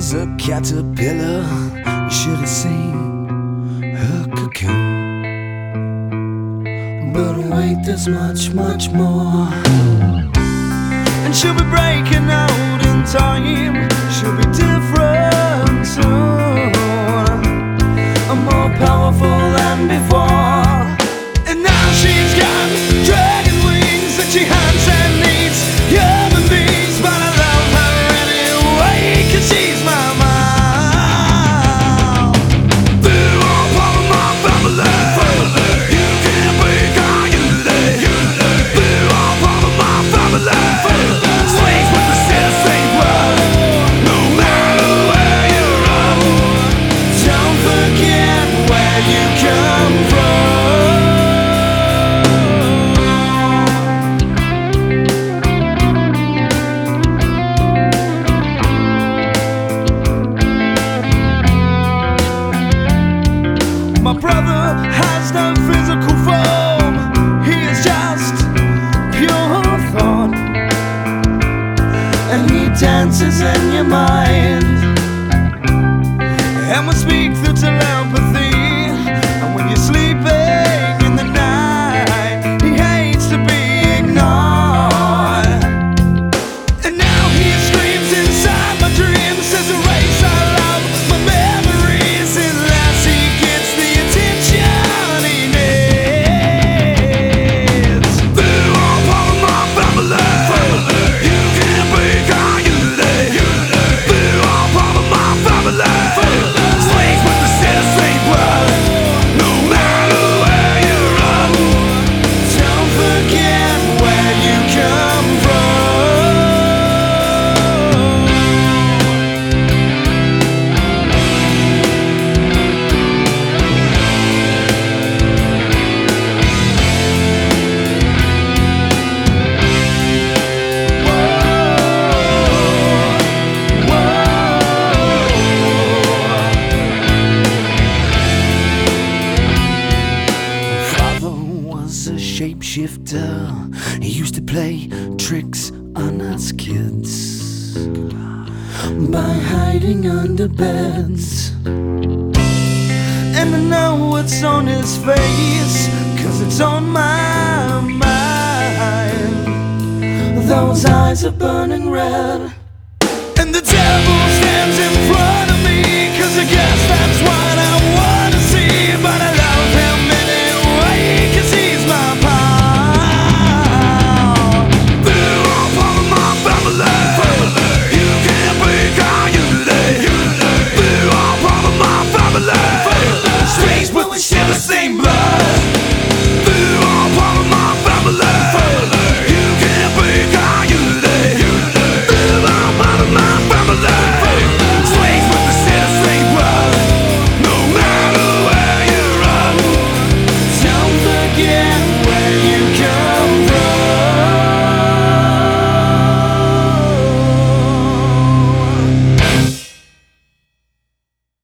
was a caterpillar. You should have seen her cocoon. But wait, there's much, much more. And she'll be breaking out in time. She'll be different soon, more powerful than before. And now she's got dragon wings that she hunts and needs human beings. But I love her anyway, 'cause she's my mom. They're all part of my family. You can't break our unity. They're all part of my family. Slaves with the same blood. No matter where you're from, don't forget where you come from. My brother has no physical form. He is just pure thought, and he dances in your mind. And we speak through telepathy. And when you're sleeping in the night, he hates to be ignored. And now he screams inside my dreams, says erase our love, my memories, unless he gets the attention he needs. They're all part of my family. You can't break our unity. They're all part of my family. Slaves with the same blood. No matter where you run, don't forget where you come from. Father was a shapeshifter. He used to play tricks on us kids by hiding under beds. And I know what's on his face, 'cause it's on my mind. Those eyes are burning red, and the devil stands in front of me, 'cause I guess that's why